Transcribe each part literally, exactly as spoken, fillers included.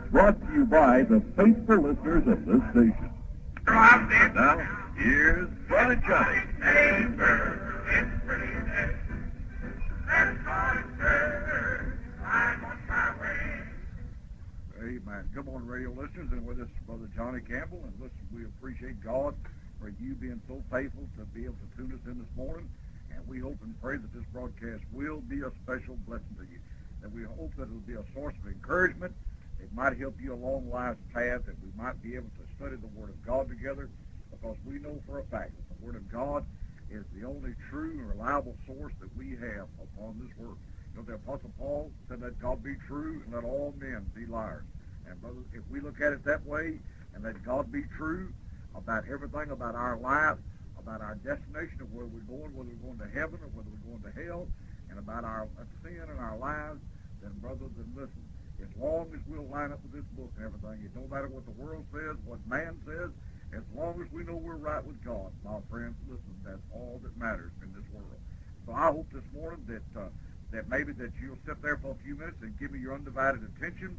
brought to you by the faithful listeners of this station. Now, here's Brother Johnny. Neighbor, it's pretty dead. That's all it says. I'm on my way. Amen. Come on, radio listeners, and with us, Brother Johnny Campbell. And listen, we appreciate God for you being so faithful to be able to tune us in this morning. And we hope and pray that this broadcast will be a special blessing to you. That we hope that it will be a source of encouragement. It might help you along life's path, that we might be able to study the Word of God together, because we know for a fact that the Word of God is the only true and reliable source that we have upon this world. You know, the Apostle Paul said, let God be true and let all men be liars. And brother, if we look at it that way and let God be true about everything about our life, about our destination of where we're going, whether we're going to heaven or whether we're going to hell, and about our sin and our lives, then brother, then listen. As long as we'll line up with this book and everything, it don't matter what the world says, what man says, as long as we know we're right with God, my friends, listen, that's all that matters in this world. So I hope this morning that uh, that maybe that you'll sit there for a few minutes and give me your undivided attention.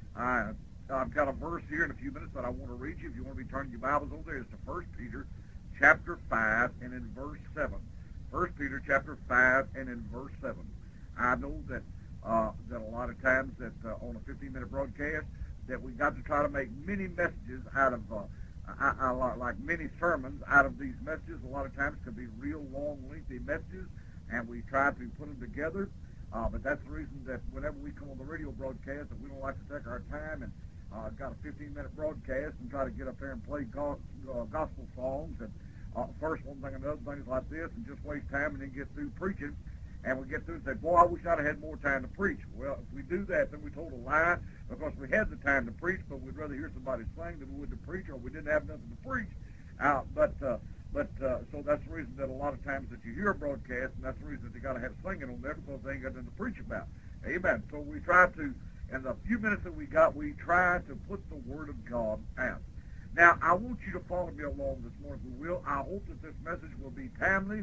I, I've got a verse here in a few minutes that I want to read you. If you want to be turning your Bibles over there, it's to First Peter chapter five and in verse seven. First Peter chapter five and in verse seven. I know that Uh, that a lot of times that uh, on a fifteen-minute broadcast that we got to try to make many messages out of, uh, I, I, like many sermons out of these messages. A lot of times could be real long, lengthy messages, and we try to put them together. Uh, but that's the reason that whenever we come on the radio broadcast, that we don't like to take our time and uh, got a fifteen-minute broadcast and try to get up there and play go- uh, gospel songs and uh, first one thing and other things like this and just waste time and then get through preaching. And we get through and say, boy, I wish I'd have had more time to preach. Well, if we do that, then we told a lie, because we had the time to preach, but we'd rather hear somebody sing than we would to preach, or we didn't have nothing to preach. Uh, but uh, but uh, so that's the reason that a lot of times that you hear a broadcast, and that's the reason that you got to have singing on there, because they ain't got nothing to preach about. Amen. So we try to, in the few minutes that we got, we try to put the Word of God out. Now, I want you to follow me along this morning, if you will. I hope that this message will be timely.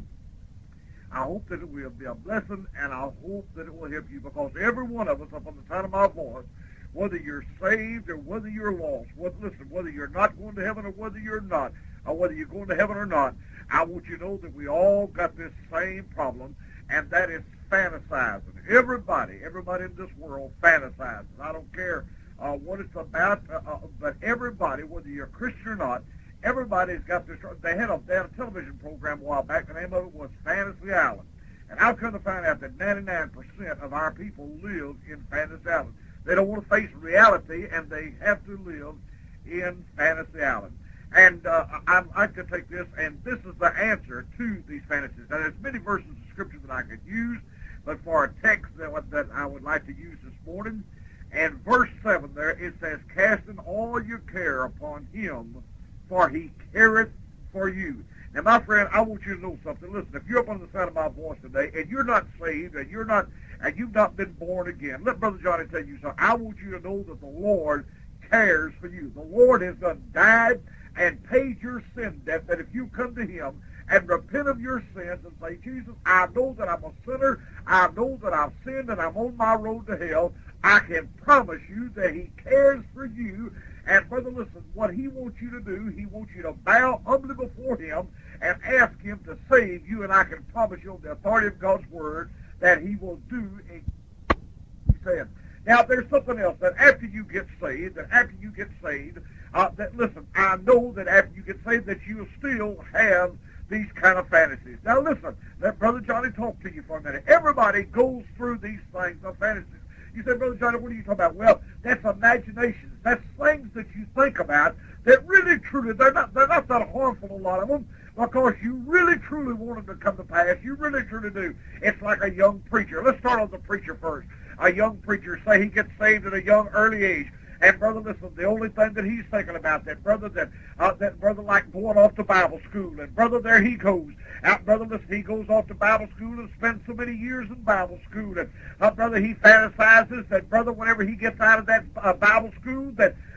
I hope that it will be a blessing, and I hope that it will help you, because every one of us, up on the top of my voice, whether you're saved or whether you're lost, whether, listen, whether you're not going to heaven or whether you're not, or whether you're going to heaven or not, I want you to know that we all got this same problem, and that is fantasizing. Everybody, everybody in this world fantasizes. I don't care uh, what it's about, uh, uh, but everybody, whether you're a Christian or not, everybody's got this. They had, a, they had a television program a while back. The name of it was Fantasy Island. And I've come to find out that ninety-nine percent of our people live in Fantasy Island. They don't want to face reality, and they have to live in Fantasy Island. And uh, I, I could take this, and this is the answer to these fantasies. Now, there's many verses of Scripture that I could use, but for a text that, that I would like to use this morning, and verse seven there, it says, casting all your care upon him, for he careth for you. Now, my friend, I want you to know something. Listen, if you're up on the side of my voice today, and you're not saved, and you're not, and you've not been born again, let Brother Johnny tell you something. I want you to know that the Lord cares for you. The Lord has done died and paid your sin debt, that if you come to him and repent of your sins and say, Jesus, I know that I'm a sinner, I know that I've sinned, and I'm on my road to hell, I can promise you that he cares for you. And, brother, listen, what he wants you to do, he wants you to bow humbly before him and ask him to save you, and I can promise you on the authority of God's word that he will do exactly what he said. Now, there's something else, that after you get saved, that after you get saved, uh, that, listen, I know that after you get saved that you'll still have these kind of fantasies. Now, listen, let Brother Johnny talk to you for a minute. Everybody goes through these things of fantasies. You say, Brother Johnny, what are you talking about? Well, that's imaginations. That's things that you think about that really, truly, they're not, they're not that harmful, a lot of them, because you really, truly want them to come to pass. You really, truly do. It's like a young preacher. Let's start on the preacher first. A young preacher, say he gets saved at a young, early age. And, brother, listen, the only thing that he's thinking about, that brother, that uh, that brother like going off to Bible school. And, brother, there he goes. Out, brother, listen, he goes off to Bible school and spends so many years in Bible school. And, uh, brother, he fantasizes that, brother, whenever he gets out of that uh, Bible school, that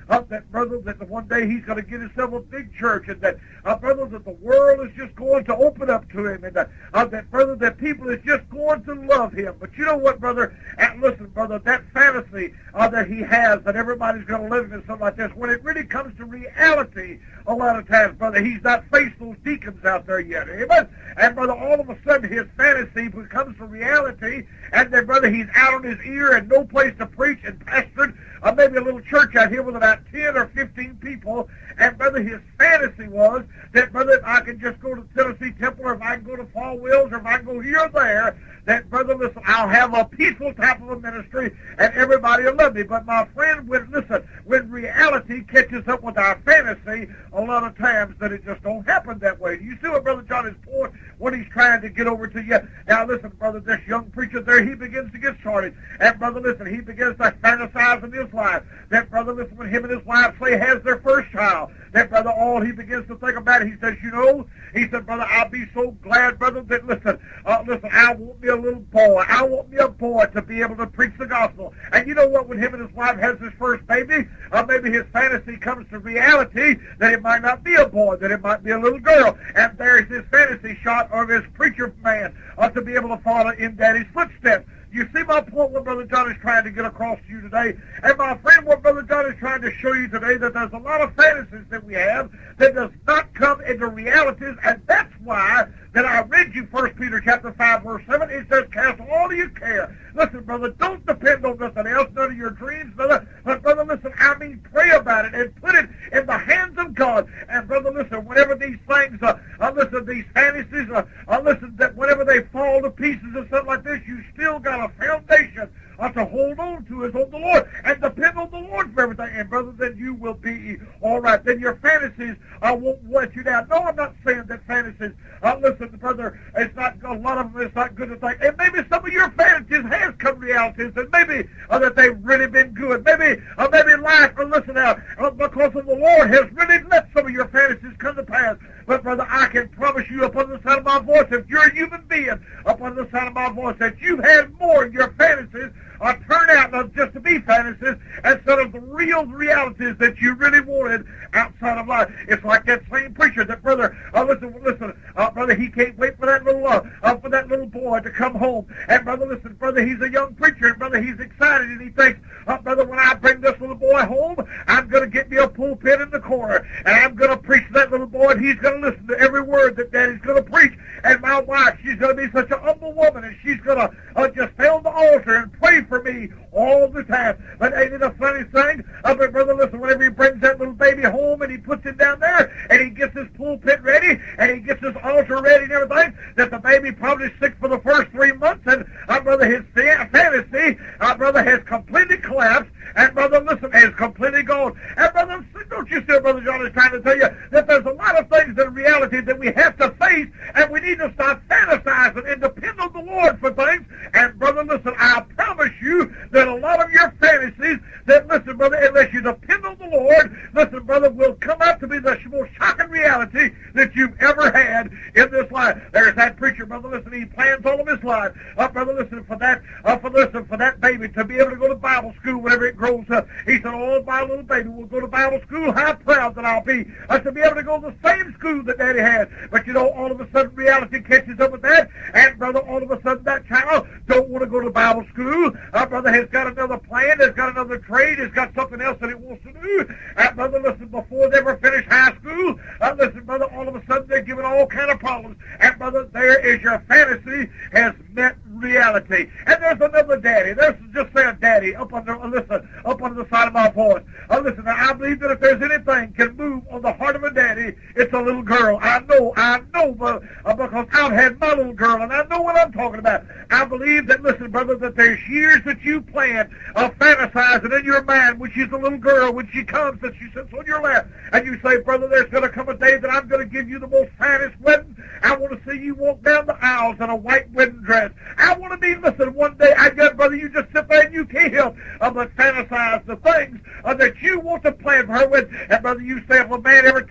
uh, that, brother, that one day he's going to get himself a big church, and that, uh, brother, that the world is just going to open up to him, and that, uh, that, brother, that people is just going to love him. But you know what, brother? And listen, brother, that fantasy uh, that he has, that everybody's going to live in something like this, when it really comes to reality, a lot of times, brother, he's not faced those deacons out there yet. Amen? And, brother, all of a sudden his fantasy becomes a reality, and then, brother, he's out on his ear and no place to preach and pastored, uh, maybe a little church out here with about ten or fifteen people, and, brother, his fantasy was that, brother, if I can just go to Tennessee Temple, or if I can go to Fall Wills, or if I can go here or there, that, brother, listen, I'll have a peaceful type of a ministry, and everybody will love me. But, my friend, when, listen, when reality catches up with our fantasy, a lot of times that it just don't happen that way. Do you see what Brother John is pouring when he's trying to get over to you? Now, listen, brother, this young preacher there, he begins to get started. And, brother, listen, he begins to fantasize in his life. That, brother, listen, when him and his wife say has their first child, that, brother, all he begins to think about it, he says, you know, he said, brother, I'll be so glad, brother, that, listen, uh, listen, I want me a little boy. I want me a boy to be able to preach the gospel. And you know what, when him and his wife has his first baby, uh, maybe his fantasy comes to reality that it might not be a boy, that it might be a little girl. And there's this fantasy shot of his preacher man uh, to be able to follow in Daddy's footsteps. You see my point, what Brother John is trying to get across to you today? And my friend, what Brother John is trying to show you today, that there's a lot of fantasies that we have that does not come into realities, and that's why that I read you First Peter chapter five, verse seven. It says, cast all of your care. Listen, brother, don't depend on nothing else, none of your dreams, brother. But, brother, listen, I mean, pray about it and put it in the hands of God. And, brother, listen, whenever these things, uh, uh, listen, these fantasies, uh, uh, listen, that whenever they fall to pieces or something like this, you still got a foundation uh, to hold on to is on the Lord and depend on the Lord for everything. And, brother, then you will be all right. Then your fantasies uh, won't let you down. No, I'm not saying that fantasies, uh, listen, brother, it's not, a lot of them, it's not good to think. And maybe some of your fantasies have come realities, and maybe uh, that they've really been good. Maybe, uh, maybe life, or listen now, uh, because of the Lord has really let some of your fantasies come to pass. But, brother, I can promise you upon the sound of my voice, if you're a human being, upon the sound of my voice, that you've had more in your fantasies uh, turn out not just to be fantasies instead of the real realities that you really wanted outside of life. It's like that same preacher that, brother, uh, listen, listen, uh, brother, he can't wait for that little, uh, uh, for that little boy to come home. And, brother, listen, brother, he's a young preacher, and, brother, he's excited, and he thinks, uh, brother, when I bring this little boy home, I'm going to get me a pulpit in the corner, and I'm going to preach to that little boy, and he's going to listen to every word that Daddy's going to preach. And my wife, she's going to be such a humble woman, and she's going to uh, just stay on the altar and pray for me all the time. But ain't it a funny thing? Uh, but, brother, listen, whenever he brings that little baby home and he puts it down there and he gets his pulpit ready and he gets his altar ready and everything, that the baby probably sick for the first three months, and, uh, brother, his fantasy, uh, brother, has completely collapsed, and, brother, listen, has completely gone. And, brother, don't you see, Brother John is trying to tell you that there's a lot of things in reality that we have to face, and we need to stop fantasizing and depend on the Lord for things. And, brother, listen, I promise you that a lot of your fantasies, that, listen, brother, unless you depend on the Lord, listen, brother, will come out to be the most shocking reality that you've ever had in this life. There's that preacher, brother, listen, he plans all of his life, uh, brother, listen, for that, uh, for, listen, for that baby to be able to go to Bible school whenever it grows up. He said, oh, my little baby will go to Bible school. How proud that I'll be uh, to be able to go to the same school that Daddy had. But, you know, all of a sudden reality catches up with that, and, brother, all of a sudden that child don't want to go to Bible school. Uh, brother, has got another plan, has got another trade, has got something else that it wants to do. Uh, brother, listen, before they ever finish high school, uh, listen, brother, all of a sudden they're given all kind of problems. And, brother, there is your fantasy has met reality. And there's another daddy. There's just say a daddy up under, uh, listen, up under the side of my voice. Uh, listen, now, I believe that if there's anything can move on the heart of a daddy, it's a little girl. I know, I know, but, uh, because I've had my little girl, and I know what I'm talking about. I believe that, listen, brother, that there's years that you plan of fantasizing in your mind when she's a little girl, when she comes and she sits on your lap, and you say, brother, there's going to come a day that I'm going to give you the most finest wedding. I want to see you walk down the aisles in a white wedding dress. I want to be, listen, one day, I guess, brother, you just sit there and you can't help uh, but fantasize the things uh, that you want to plan for her with. And, brother, you say, if a man ever touches you,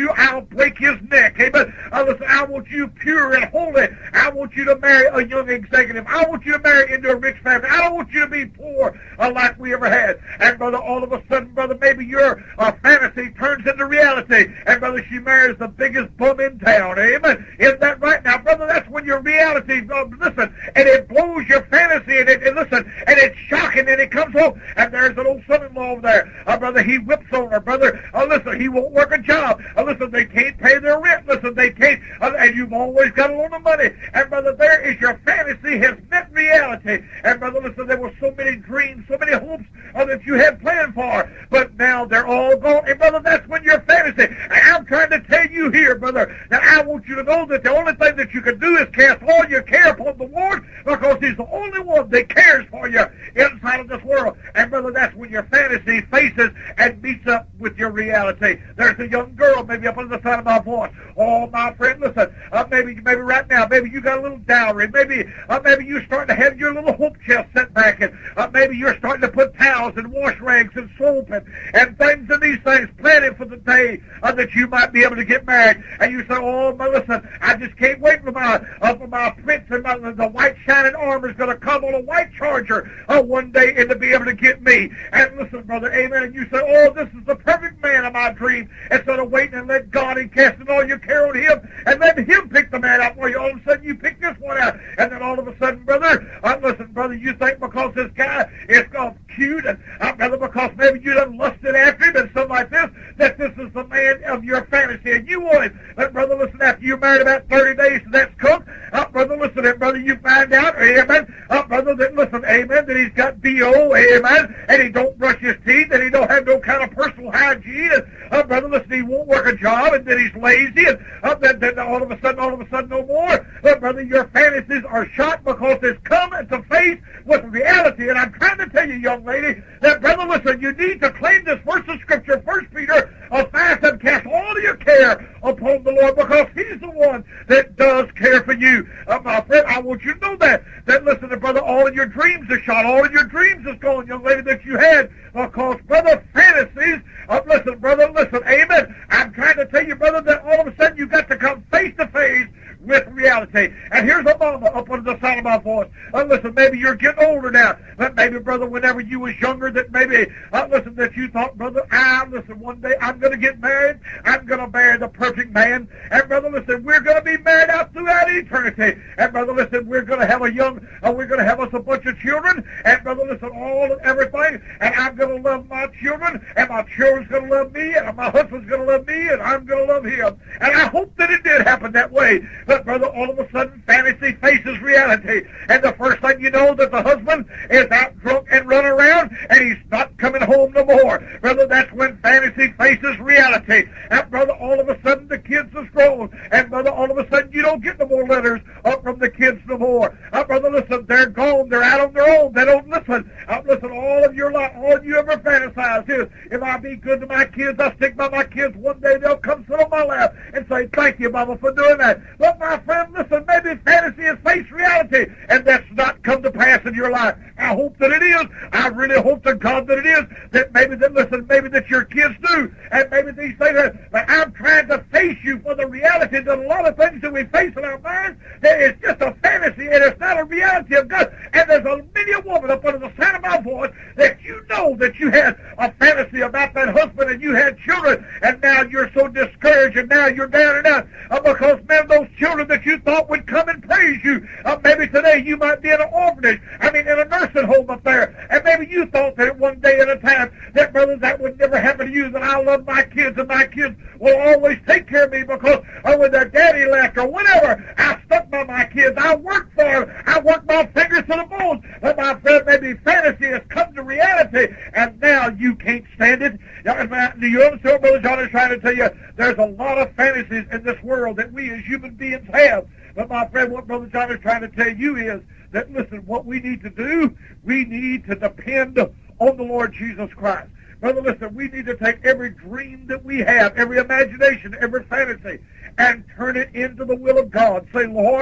you, I'll break his neck. Amen. Uh, listen, I want you pure and holy. I want you to marry a young executive. I want you to marry into a rich family. I don't want you to be poor uh, like we ever had. And, brother, all of a sudden, brother, maybe your uh, fantasy turns into reality. And, brother, she marries the biggest bum in town. Amen. Isn't that right? Now, brother, that's when your reality, uh, listen, and it blows your fantasy, and, it, and listen, and it's shocking, and it comes home, and there's an old son-in-law over there. Uh, brother, he whips on her. Brother, uh, listen, he won't work a job. Uh, listen, they can't pay their rent. Listen, they can't, uh, and you've always got a loan of money. And, brother, there is your fantasy has met reality. And, brother, listen, there were so many dreams, so many hopes uh, that you had planned for, but now they're all gone. And, brother, that's when your fantasy. And I'm trying to tell you here, brother, that I want you to know that the only thing that you can do is cast all your care upon the Lord, because he's the only one that cares for you inside of this world. And, brother, that's when your fantasy faces and meets up with your reality. There's a young girl maybe up on the side of my voice. Oh, my friend, listen, uh, maybe maybe right now, maybe you got a little dowry. Maybe uh, maybe you're starting to have your little hope chest set back, and uh, maybe you're starting to put towels and wash rags and soap and, and things and these things planning for the day uh, that you might be able to get married. And you say, oh, but listen, I just can't wait for my uh, for my prince and my, the white shining armor is going to come on a white charger uh, one day and to be able to get me. And listen, brother, amen. And you say, oh, this is the perfect man of my dream. Instead of waiting and let God and casting all your care on him and letting him pick the man out for you, all of a sudden you pick this one out. And then all of a sudden, brother, uh, listen, brother, you think because this guy is uh, cute and uh, brother, because maybe you done lusted after him and something like this, that this is the man of your fantasy and you want it. But, brother, listen, after you married about thirty days to that cook, uh, brother, listen, and brother, you find out, amen, uh, brother, that, listen, amen, that he's got B O, amen, and he don't brush his teeth, and he don't have no kind of personal hygiene, and, uh, brother, listen, he won't work a job, and then he's lazy, and uh, then, then all of a sudden, all of a sudden, no more. But, brother, your fantasies are shot because it's come into face with reality. And I'm trying to tell you, young lady, that, brother, listen, you need to claim this verse of Scripture, First Peter, uh, fast and cast all of your care upon the Lord, because he's the one that does care for you. Uh, my friend, I want you to know that. That, listen, brother, all of your dreams are shot. All of your dreams is gone, young lady, that you had. Because, brother, fantasies, uh, listen, brother, listen, amen. I'm trying to tell you, brother, that all of a sudden you got to come face to face with reality. And here's a mama up under the sound of my voice. Uh, listen, maybe you're getting older now. But maybe, brother, whenever you was younger, that maybe, uh, listen, that you thought, brother, I, listen, one day I'm going to get married. I'm going to marry the perfect man. And, brother, listen, we're going to be married out throughout eternity. And, brother, listen, we're going to have a young, uh, we're going to have us a bunch of children. And, brother, listen, all of everything. And I'm going to love my children. And my children's going to love me. And my husband's going to love me. And I'm going to love him. And I hope that it did happen that way. But, brother, all of a sudden, fantasy faces reality. And the first thing you know, that the husband is out drunk and running around, and he's not coming home no more. Brother, that's when fantasy faces reality. And, brother, all of a sudden, the kids is grown. And, brother, all of a sudden, you don't get no more letters up from the kids no more. Uh, brother, listen, they're gone. They're out on their own. They don't listen. Uh, listen, all of your life, all you ever fantasize is, if I be good to my kids, I stick by my kids, one day they'll come sit on my lap and say, thank you, Mama, for doing that. But, my friend, listen, maybe fantasy has faced reality, and that's not come to pass in your life. I hope that it is. I really hope to God that it is, that maybe that, listen, maybe that your kids do, and maybe these things are, but I'm trying to face you for the reality that a lot of things that we face in our minds, that it's just a fantasy, and it's not a reality of God. And there's a many a woman up under the sound of my voice that you know that you had a fantasy about that husband, and you had children, and now you're so discouraged, and now you're down and out, uh, because, man, those children that you thought would come and praise you, uh, maybe today you might be in an orphanage, I mean, in a nursing home up there, and maybe you thought that one day at a time, that, brother, that would never happen to you, that I love my kids, and my kids will always take care of me, because uh, when their daddy left, or whenever I stuck by my kids, I worked for them, I worked my fingers to the bones, but my friend, maybe fantasy has come to reality, and now you can't stand it. Do you understand what Brother John is trying to tell you? There's a lot of fantasies in this world that we as human beings have. But, my friend, what Brother John is trying to tell you is that, listen, what we need to do, we need to depend on the Lord Jesus Christ. Brother, listen, we need to take every dream that we have, every imagination, every fantasy, and turn it into the will of God. Say, Lord,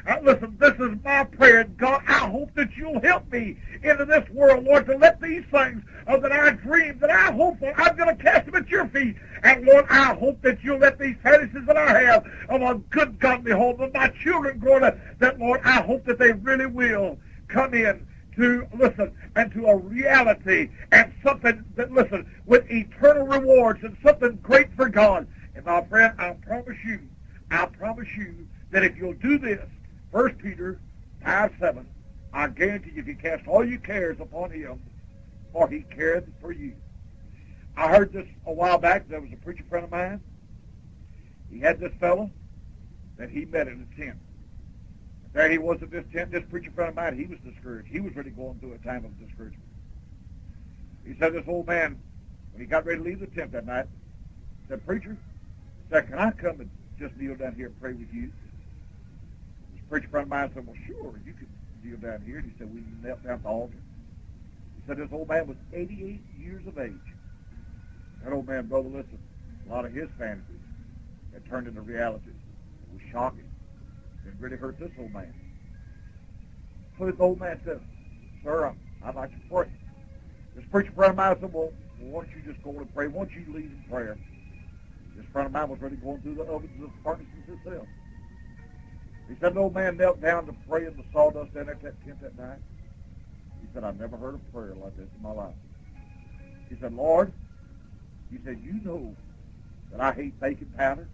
Uh, listen, this is my prayer. God, I hope that you'll help me into this world, Lord, to let these things uh, that I dream, that I hope for, I'm going to cast them at your feet. And, Lord, I hope that you'll let these fantasies that I have of a good godly home, of my children growing up, that, Lord, I hope that they really will come in to, listen, and to a reality and something that, listen, with eternal rewards and something great for God. And, my friend, I promise you, I promise you that if you'll do this, First Peter five seven, I guarantee you can cast all your cares upon him, for he careth for you. I heard this a while back. There was a preacher friend of mine. He had this fellow that he met in a tent. There he was at this tent. This preacher friend of mine, he was discouraged. He was really going through a time of discouragement. He said, this old man, when he got ready to leave the tent that night, said, preacher, said, can I come and just kneel down here and pray with you? This preacher friend of mine said, well, sure, you can kneel down here. And he said, we knelt down at the altar. He said, this old man was eighty-eight years of age. That old man, brother, listen, a lot of his fantasies had turned into realities. It was shocking. It really hurt this old man. So this old man said, sir, I'd like to pray. This preacher friend of mine said, well, why don't you just go and pray? Why don't you lead in prayer? This friend of mine was really going through the ovens of furnaces himself. He said, the old man knelt down to pray in the sawdust down at that tent that night. He said, I've never heard a prayer like this in my life. He said, Lord, he said, you know that I hate baking powder.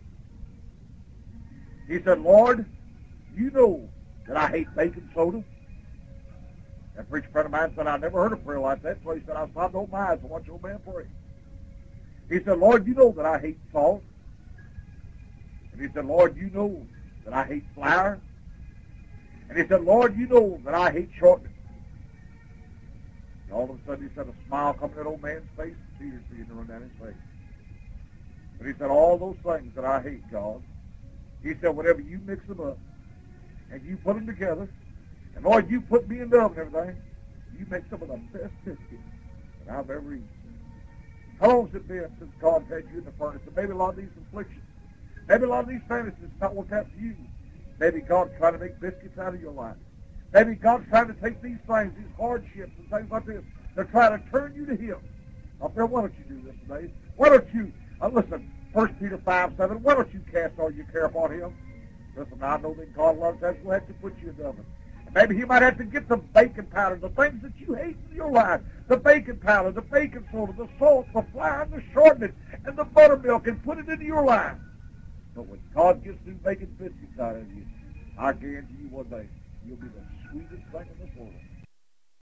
He said, Lord, you know that I hate baking soda. That preacher friend of mine said, I never heard a prayer like that. So he said, I stopped open my eyes and watched the old man pray. He said, Lord, you know that I hate salt. And he said, Lord, you know that I hate flour. And he said, Lord, you know that I hate shortening. And all of a sudden he said, a smile come to that old man's face, and tears began to run down his face. But he said, all those things that I hate, God, he said, whenever you mix them up, and you put them together, and Lord, you put me in the oven and everything, you make some of the best biscuits that I've ever eaten. How long has it been since God had you in the furnace? And maybe a lot of these afflictions, maybe a lot of these fantasies not worked out for you. Maybe God's trying to make biscuits out of your life. Maybe God's trying to take these things, these hardships and things like this, to try to turn you to Him. Now, Phil, why don't you do this today? Why don't you, uh, listen, First Peter five seven, why don't you cast all your care upon Him? Listen, I know that God loves us. We'll have to put you in the oven. Maybe He might have to get the baking powder, the things that you hate in your life, the baking powder, the baking soda, the salt, the flour, and the shortening, and the buttermilk, and put it into your life. But when God gets through baking biscuits out of you, I guarantee you one day, you'll be the sweetest thing in this world.